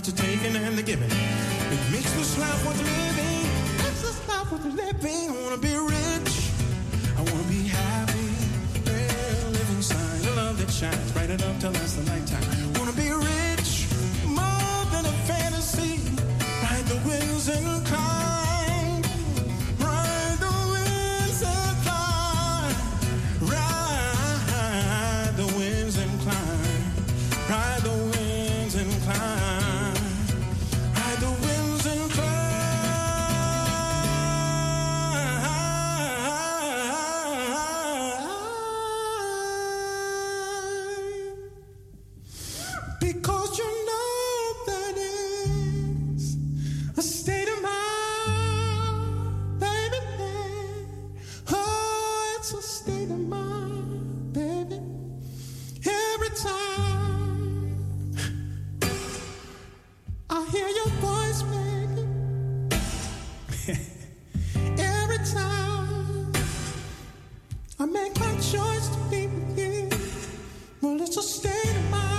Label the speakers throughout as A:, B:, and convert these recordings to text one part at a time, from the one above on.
A: it's a taking and the giving. It makes this life worth living. Makes this life worth living. I wanna be rich. I wanna be happy. Yeah, living sign, a love that shines bright enough to last the lifetime. Wanna be rich, more than a fantasy. Ride the winds and climb. Ride the winds and climb. Ride the winds and climb. Ride the winds and climb. Ride the winds and climb. Because you know that is a state of mind, baby. Oh, it's a state of mind, baby. Every time I hear your voice, baby. Every time I make my choice to be with you. Well, it's a state of mind.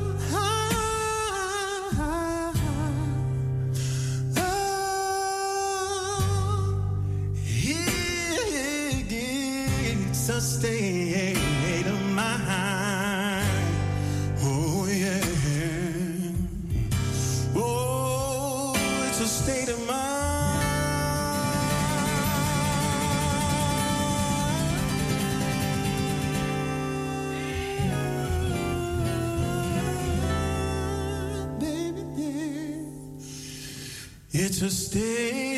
A: It's a state of mind. Oh, yeah. Oh, it's a state of mind. Baby, yeah. It's a state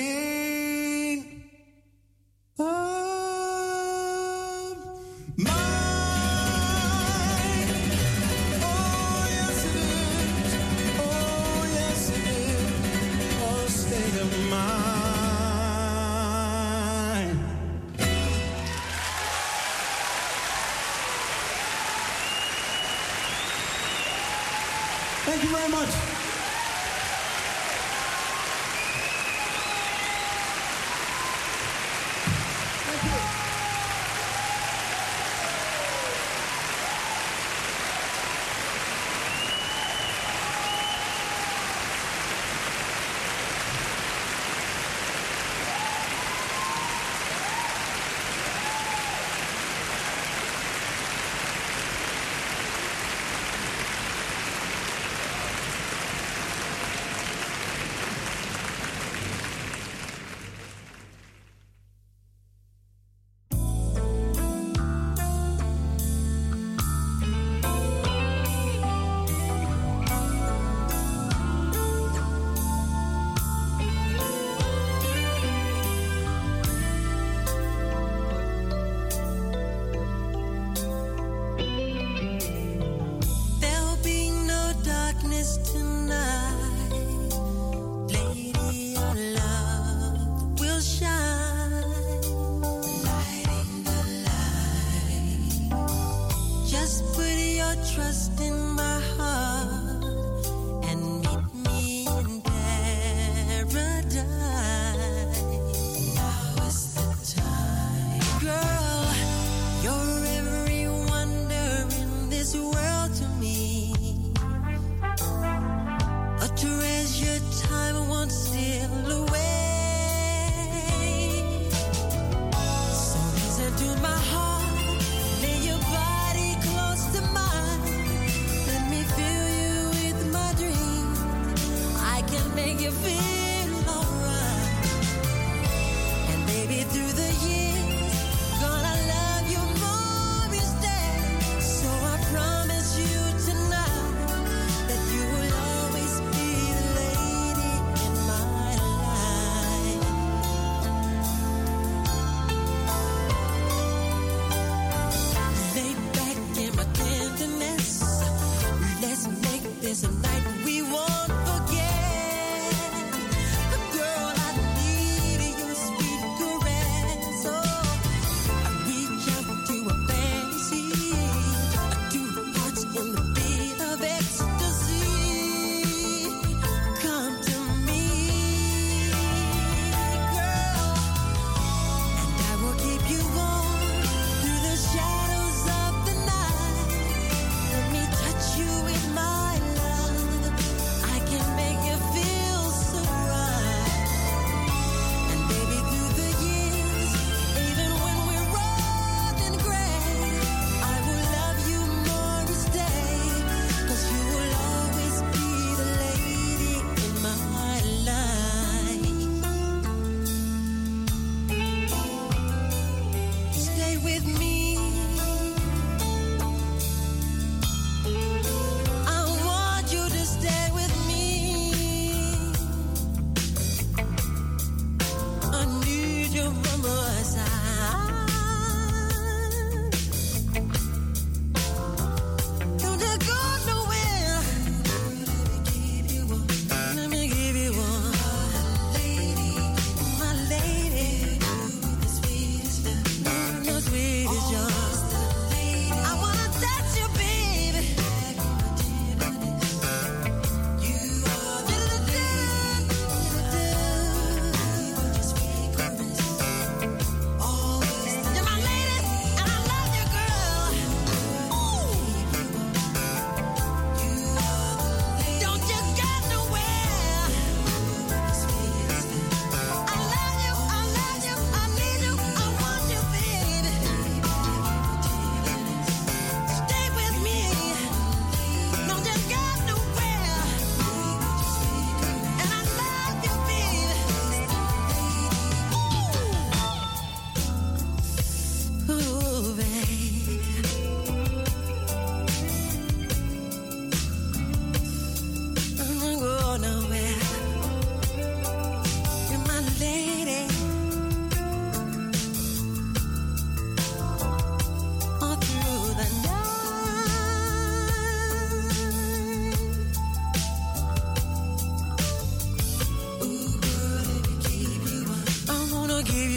A: of mind. Oh, yes it is. Oh, yes it is. Oh, state of mind. Thank you very much. Thank you.
B: There'll be no darkness tonight. Lady, your love will shine. Lighting the light. Just put your trust in my heart and meet me in paradise. Now is the time. Girl, you're every wonder in this world to me. A treasure time won't steal away. So listen to my heart, lay your body close to mine. Let me fill you with my dream. I can make you feel alright. And baby, through the years, gonna love you more each day. So I promise you tonight that you will always be the lady in my life. Lay back in my tenderness. Let's make this a night we won't forget.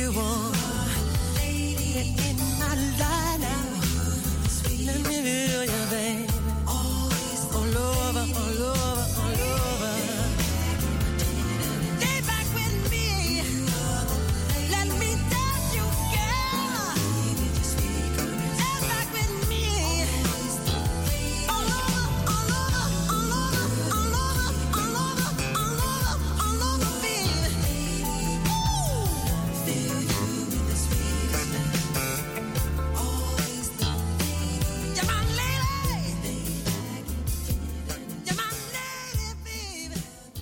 B: you want. In my life now. Let me feel you, baby. All over, all over, all over. Lay back with me. Let me touch you, girl. Lay back with me. All over, all over, all over, all over, all over, all over, all over, baby. You're my lady. You're my lady, baby.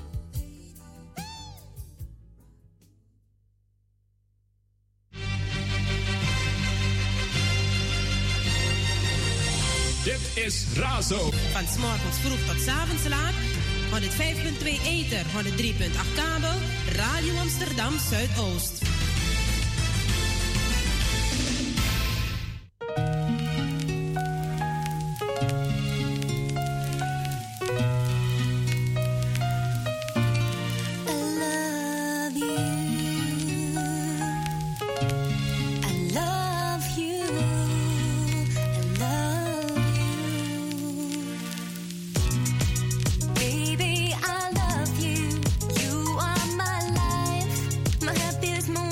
C: Dit is Razo.
D: Van 's morgens vroeg tot 's avonds laat. 105.2 ether, 103.8 kabel. Radio Amsterdam Zuidoost.
B: I love you. I love you. I love you. Baby, I love you. You are my life, my happiest moment.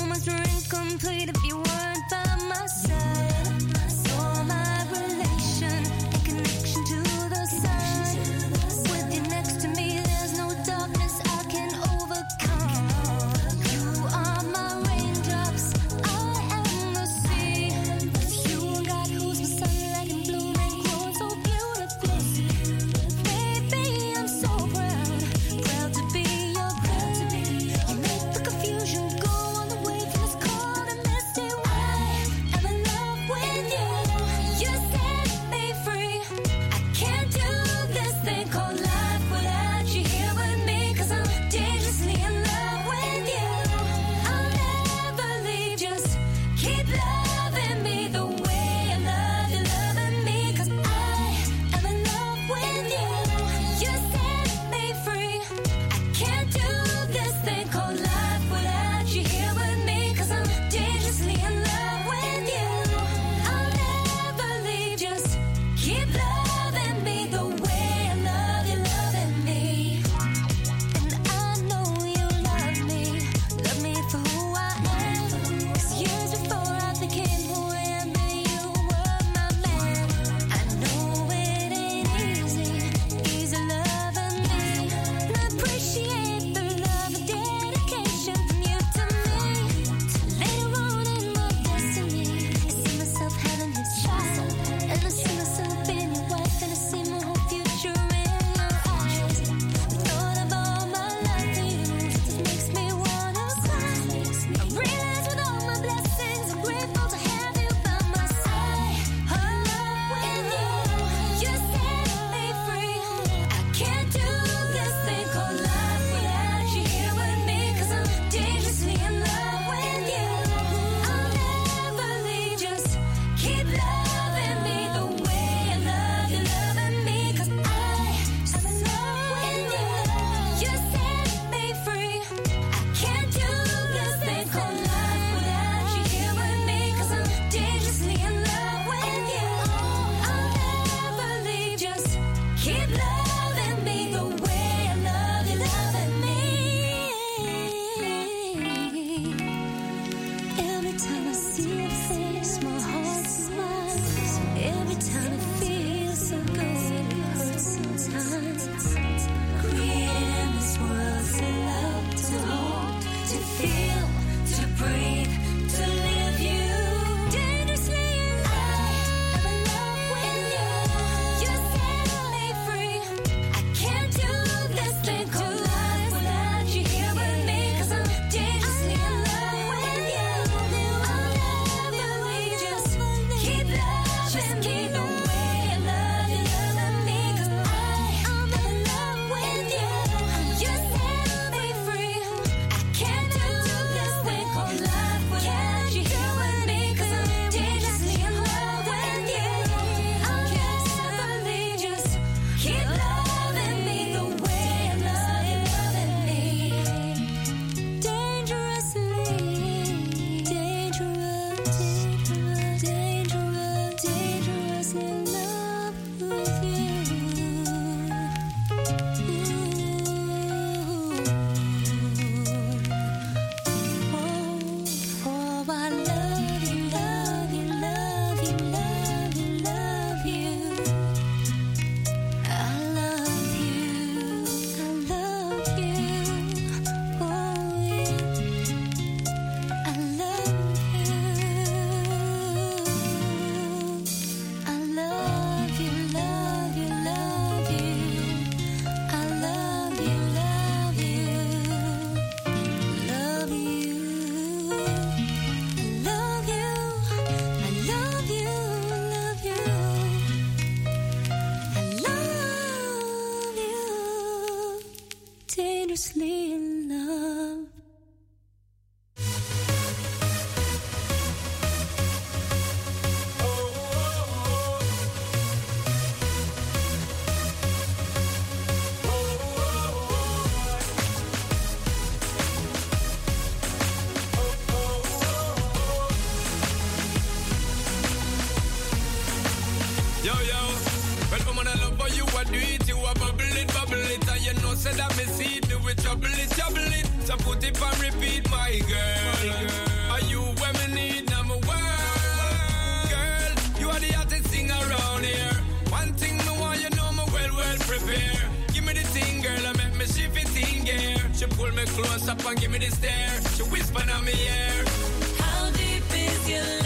E: said that me see it, do it, trouble it. So put it on repeat, my girl. Are you where me need number one? Girl, you are the hottest thing around here. One thing me want, you know me well prepare. Give me the thing, girl, I make me shift it in gear. She pull me close up and give me the stare. She whisper in my ear.
B: How deep is your love?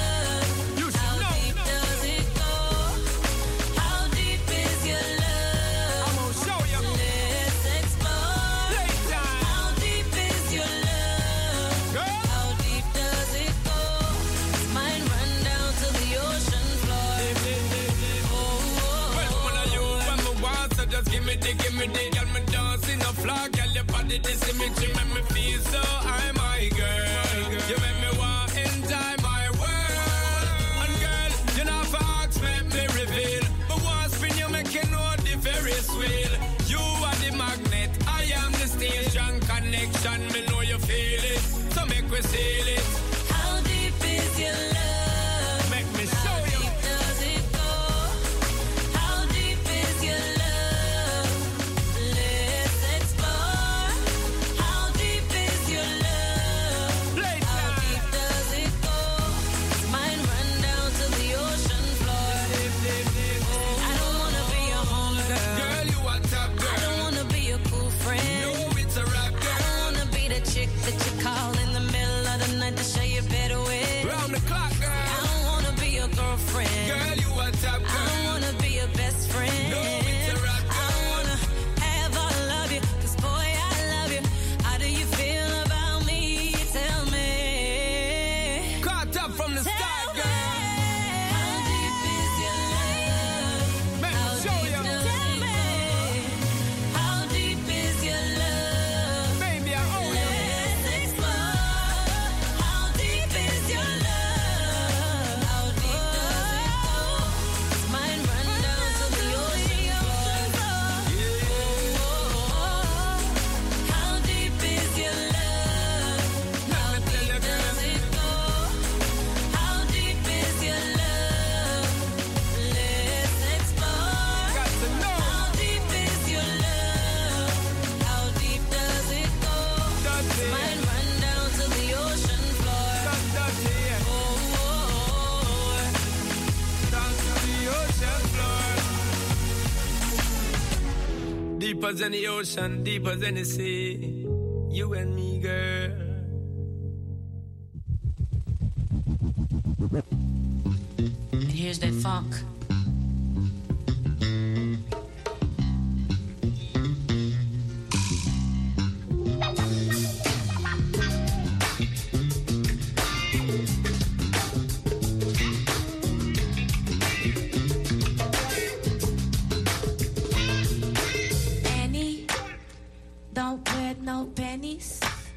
E: Give me the girl, me dancing a flag, girl, your body this make me feel so high, my girl. You make me want enjoy my world. And girl, you know for ask, make me reveal. But once when you make you know the Ferris wheel. You are the magnet, I am the station. Connection, me know you feel it. So make we seal it.
B: How deep is your love?
E: Make me show you.
B: How deep does it go? How deep is your love? That you call in the middle of the night to show you better way.
E: Round the clock, girl.
B: I don't wanna be your girlfriend.
E: Girl, you a top girl.
B: I don't wanna be your best friend.
E: No, it's a rock, girl.
B: I don't wanna have all of you, 'cause boy, I love you. How do you feel about me? Tell me.
E: Caught up from the start, girl.
B: How deep is your love?
E: Man,
B: How
E: show
B: deep
E: you.
B: does it go? How deep is your love?
E: Baby, I owe you.
B: Let's explore. How deep is your love? How deep does it go? Mine run down to the ocean floor. How deep is your love? How deep does it go? How deep is your love? Let's explore.
E: Got to know.
B: How deep is your love? How deep does it go?
E: Does it?
B: Mine run down to the ocean floor.
E: Does it? Down to the ocean floor. Deeper than the ocean, deeper than the sea. You and me, girl.
B: And here's that funk. Annie, don't wear no panties.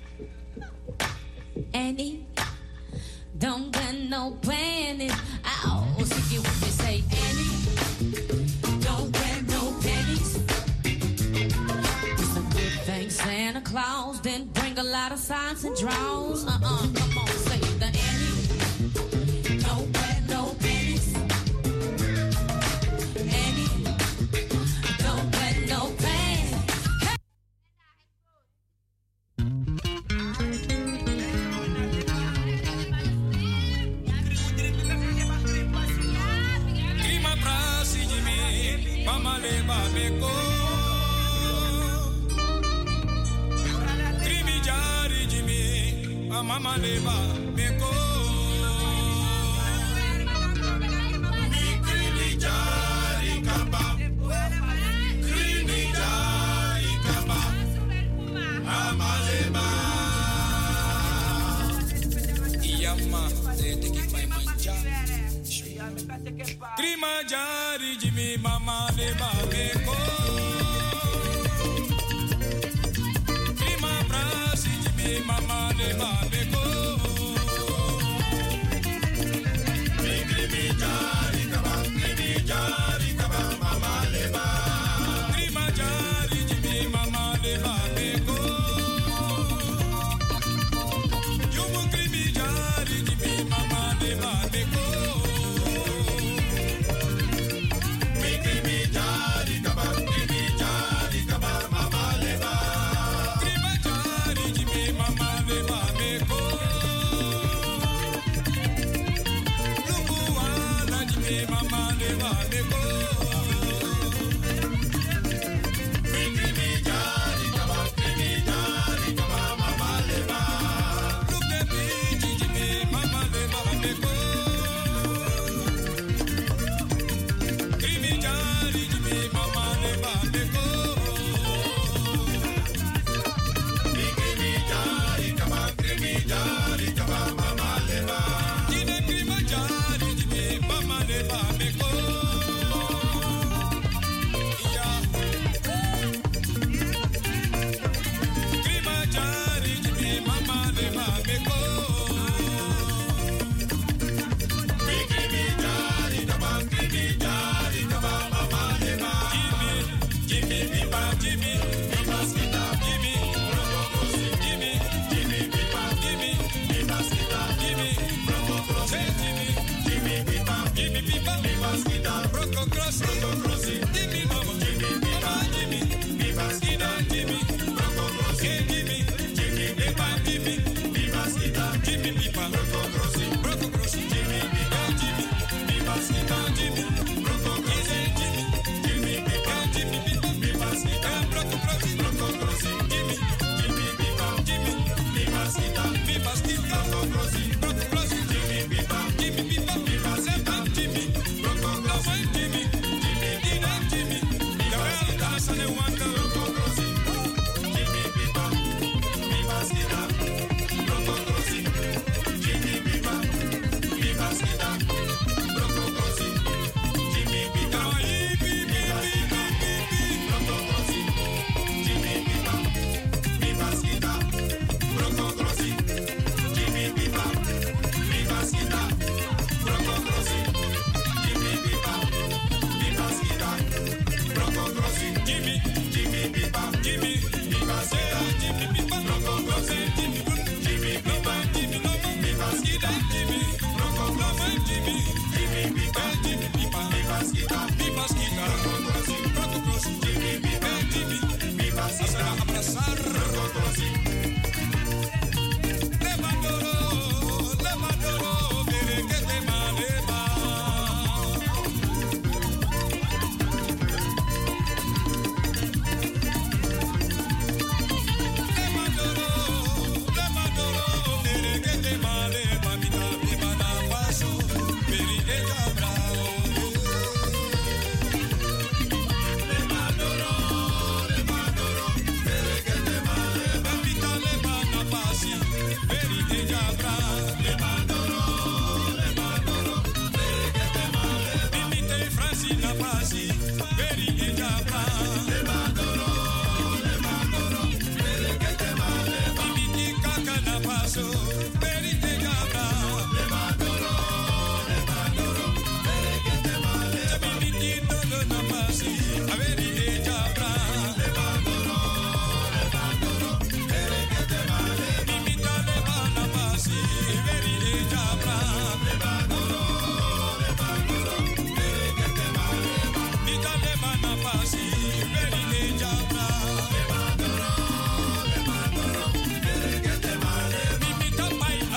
B: Annie, don't wear no panties. Ow, see what you say, Annie. Don't wear no panties. It's a good thing Santa Claus didn't bring a lot of signs and draws. Come on, say the Annie. Don't wear no panties. Annie, don't wear no panties.
E: Prima prasi di me, mama le babeko. Primi jari di me, mama le babeko. Mi krimi jari kaba, krimi jari kaba, mama le ba. Iyama, te ki pai manja. Prima jari jimi mama le babeko. Prima prasi jimi mama le babeko. Primi jari kaba mama le ba. Prima jari jimi mama le babeko. Yumu primi jari jimi mama le babeko. Mama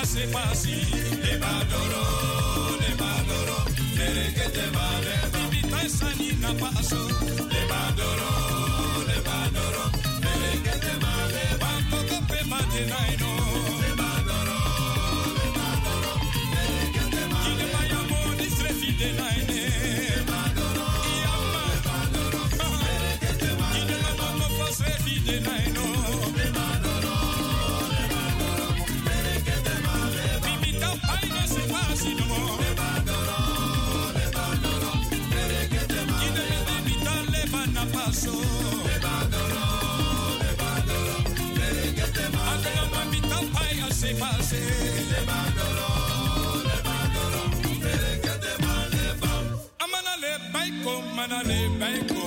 E: se pasi. Le badoro, que te vale. Vivita esa niña paso. Le badoro, que te vale. Cuando cope matinaino. Le badoro, que te vale. Y le vayamos disrefi de naine. Le badoro, que te vale. Y le vayamos fosrefi de naino. Le badoro, que te vale. Vivita ay no se pasi no. Le badoro. Paso, le badoro, que te vale. Ante la mamita paya se pase, le badoro, que te vale. Amana le baiko, mana le baiko.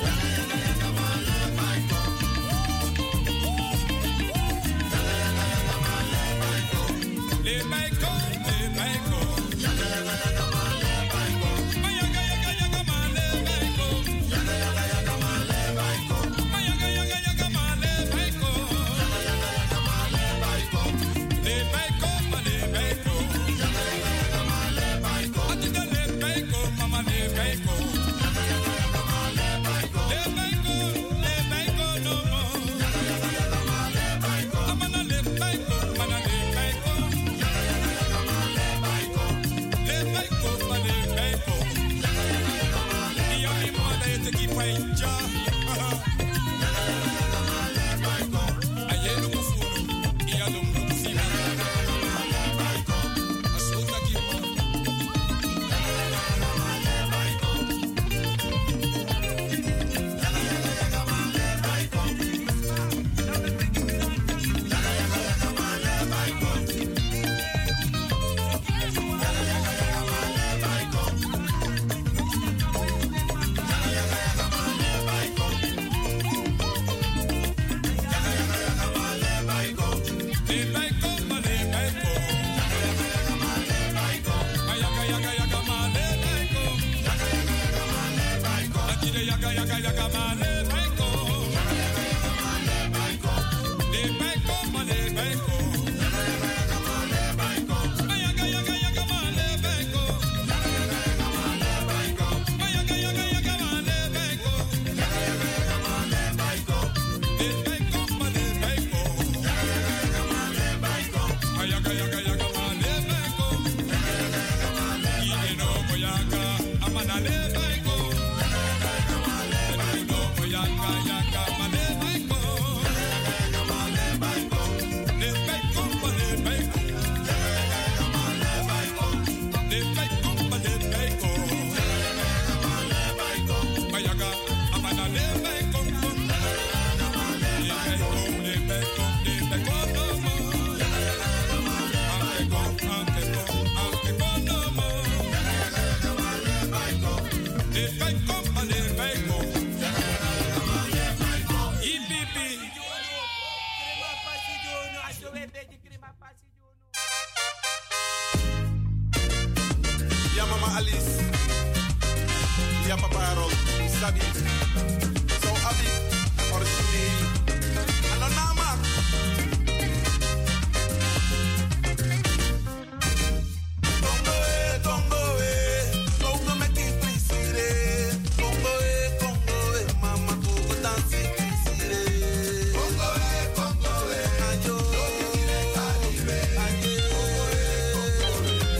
E: Le baiko, le baiko.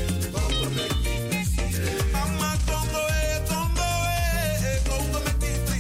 A: Congo,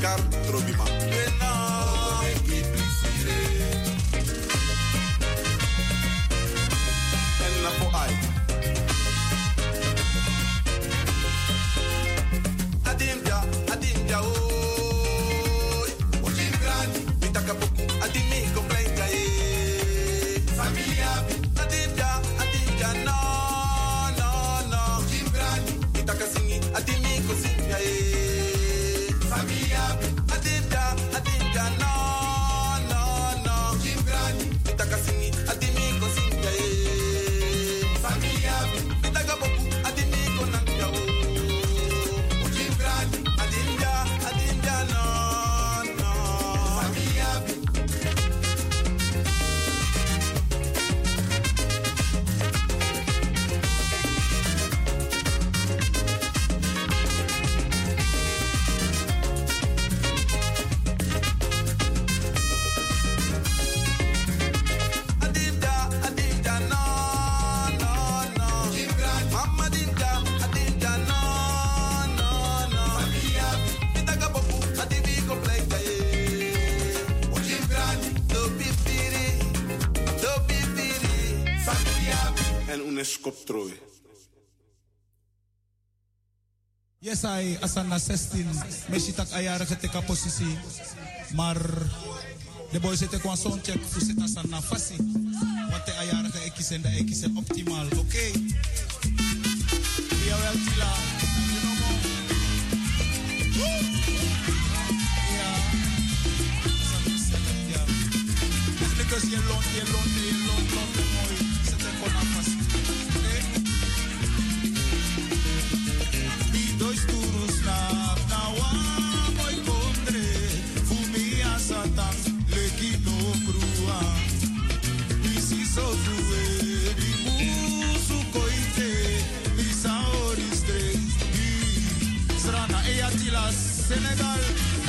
F: kar trobima. En na po ai. Adinja, oh. Ojim grani, bitaka poku, adimi kompleka eh. Familia, adinja, no. Ojim grani, bitaka singi, adimi kosinga eh. Familia, adinja, no. Ojim grani, bitaka singi, adimi kosinga eh. Familia, bitaka poku, adimi konanga oh. Adinja, no. Familia. Adinja, no. Mama adinja, no. Familia. Bitaka popu, adibi kompleka eh. Ojim grani, do bibiri. Familia. En uneskop trooi.
G: Yes, I asana 16. Meshitak ayara keteka posisi. Maar de boy zit ik soundcheck voor zit asana fasi. Want de ayara ekisen optimaal. Oké. Jawel tila. You know mo. Ja. Ja. Because je lont mooi. Zit er gewoon fasi. Dois turus na wa moi kondre fumi asatan leki no brua isi so due di musu koite isa oristre srana e atila Senegal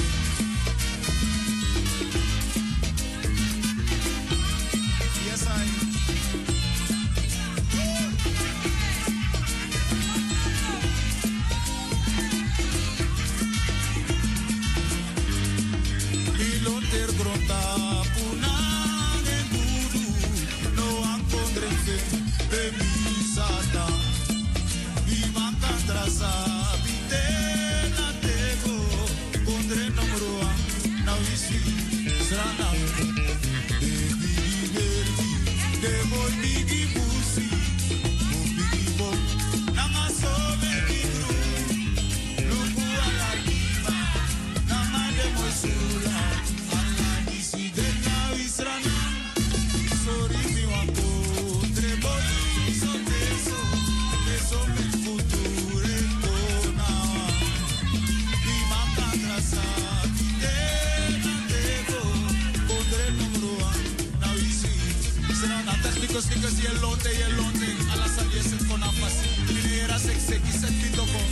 G: yes I Because je lonte, alla salje se con afas. Minera sexe, ki se pito con.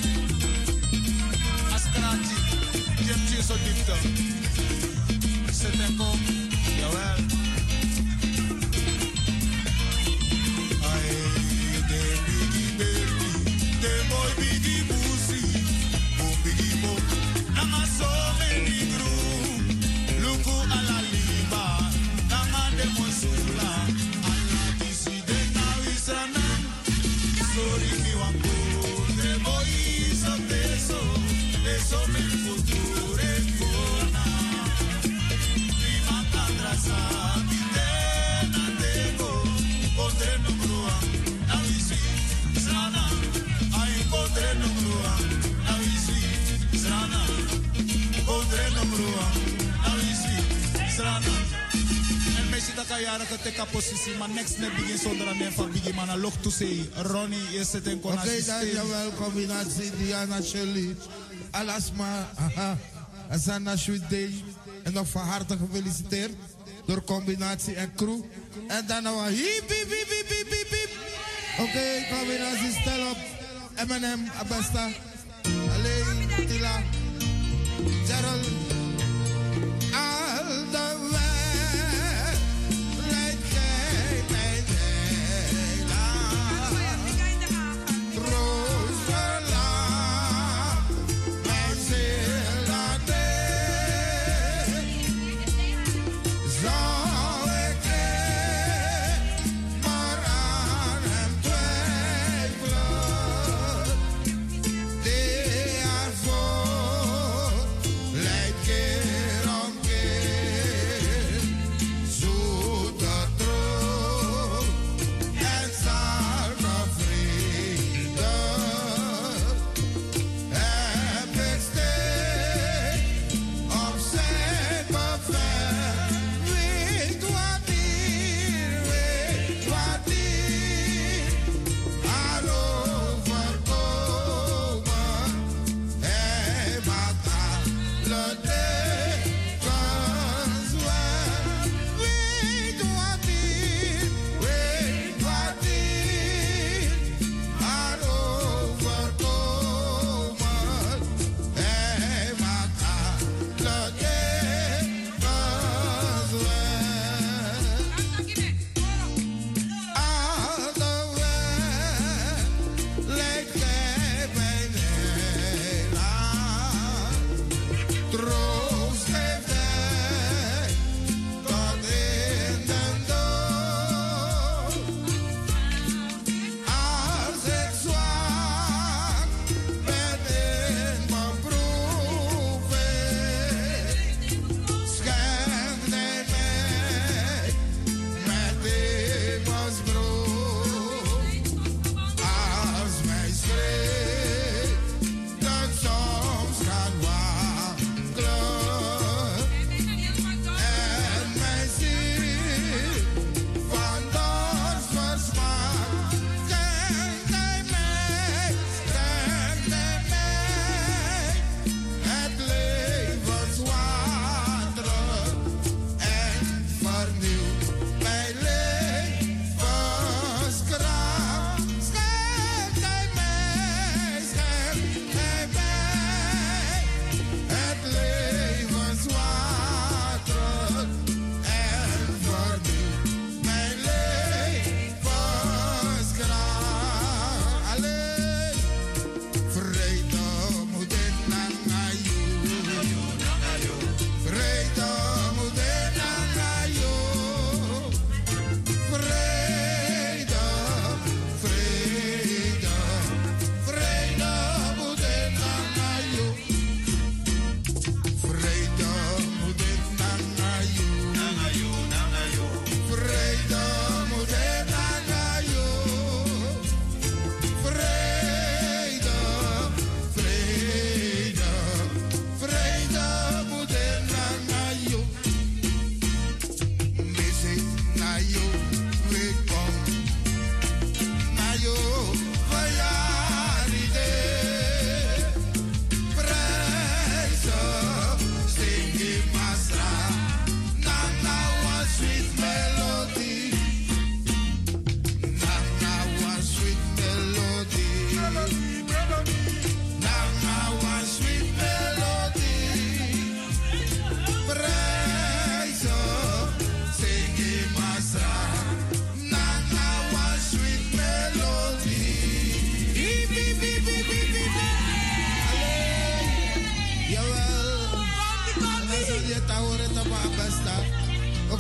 G: Askrati, jemchi so dipta. Se tengo, jawel. Ay, de bigi baby, de boy bigi busi, boom bigi boom. Nanga so many groom, luku ala liba, nanga de monsula. Sorry, mi wango, de boy so teso, eso me future kona. Mi matandrasa, mi tena tego, pondré número uno, na visi, sana. Ay, pondré número uno, na visi, sana. Pondré número uno, na visi, sana. Dat kan jaren geteka positie, maar niks net begin zonder een neef van Biggie, maar log to say, Ronnie, je zit in kon assisteren.
H: Oké, dankjewel, combinatie, Diana Shelley, Alasma, Asana Sweet Day, en nog van harte gefeliciteerd door combinatie en crew. En dan nog een hiep, hiep, hiep, hiep, hiep, hiep. Oké, combinatie, stel op, Eminem, Abesta, alleen, Tila, Gerald, all the way. Rosela, Marcela,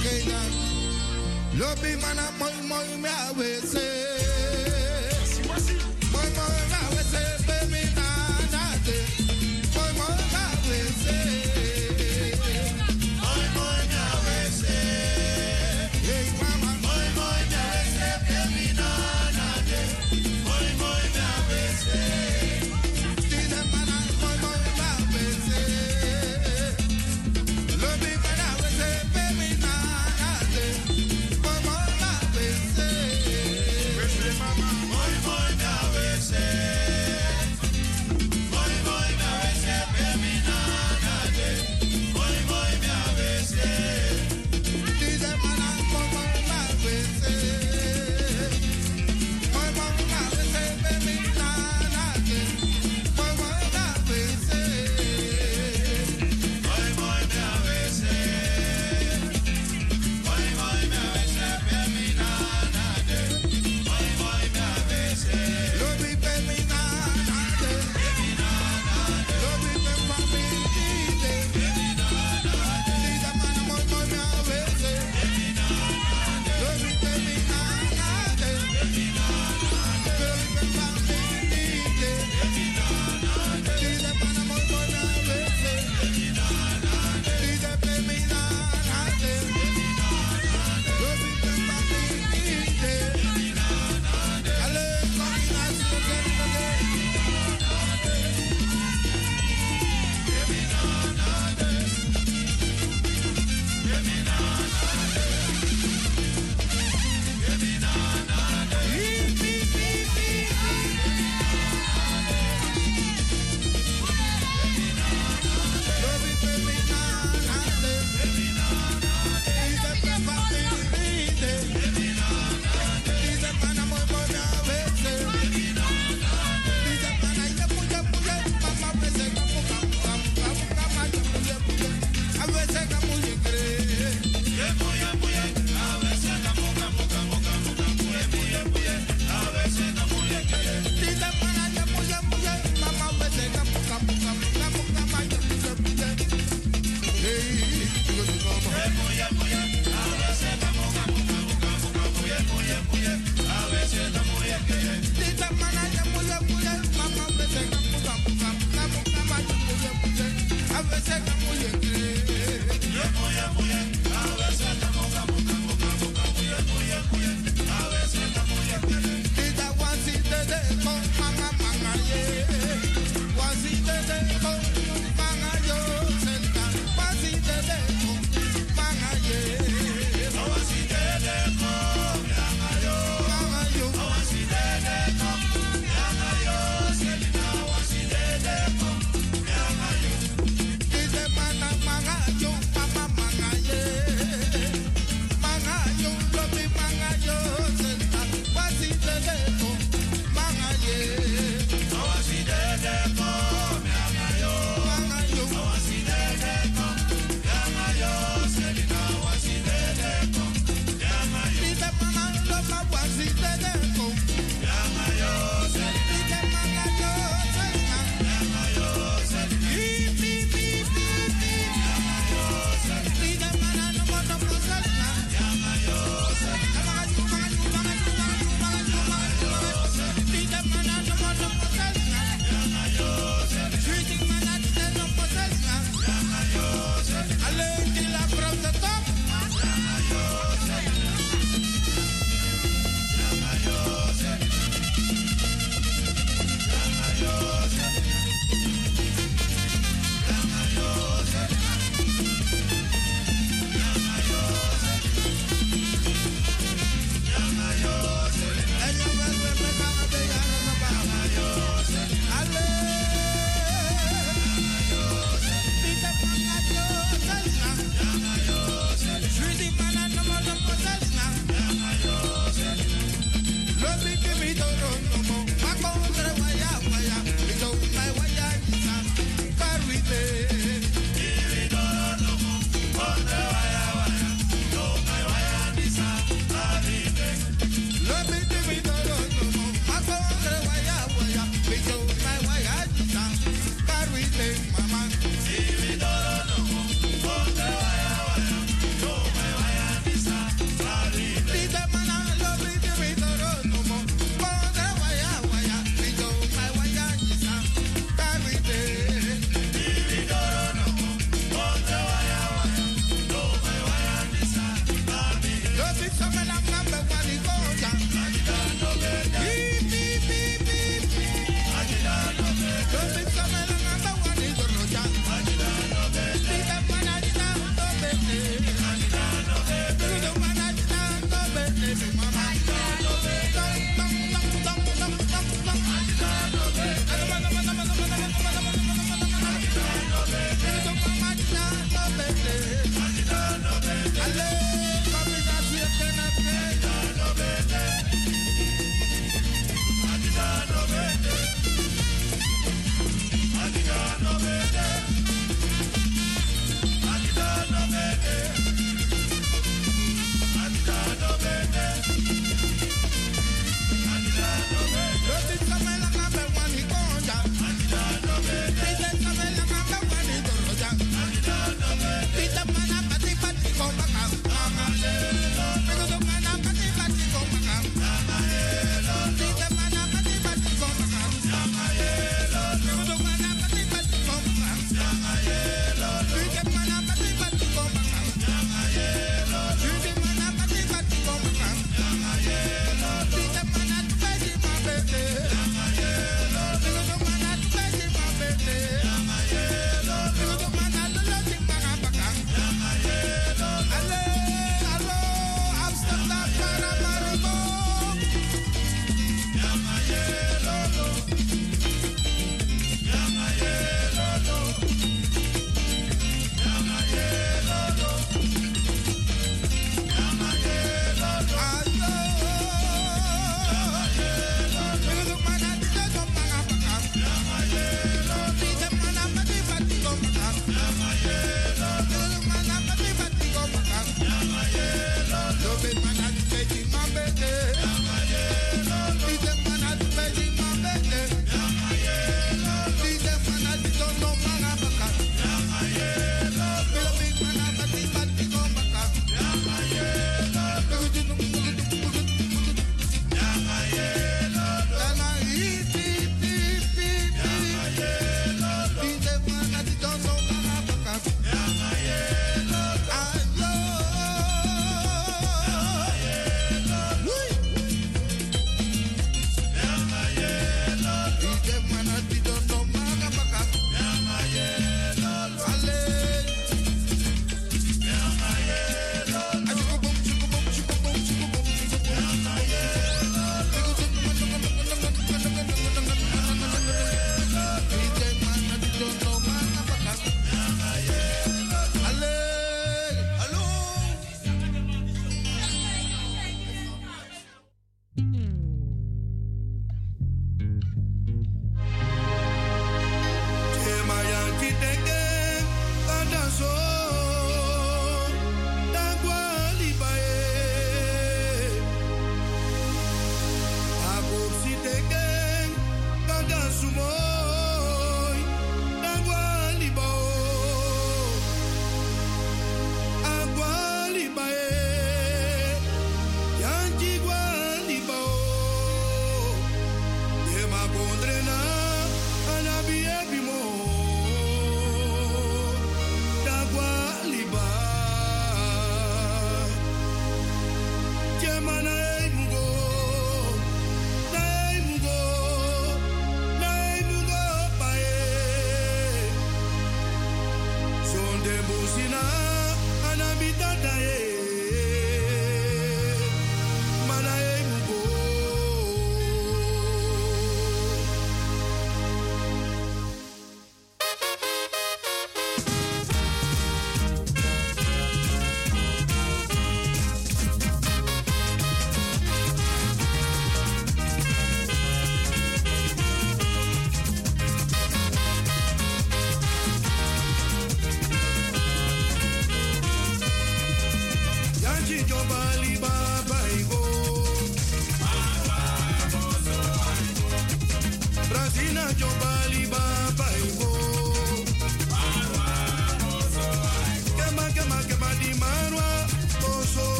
H: Oké dan. Lobby mana mooi mooi me awese. Mooi mooi me awese, baby na na de. Mooi mooi me awese. Mooi mooi me awese. Hey mama. Mooi mooi me awese, baby na na de. Mooi mooi me awese. Tine mana mooi mooi me awese. Lobby mana awese, baby na na de. Mooi mooi me awese.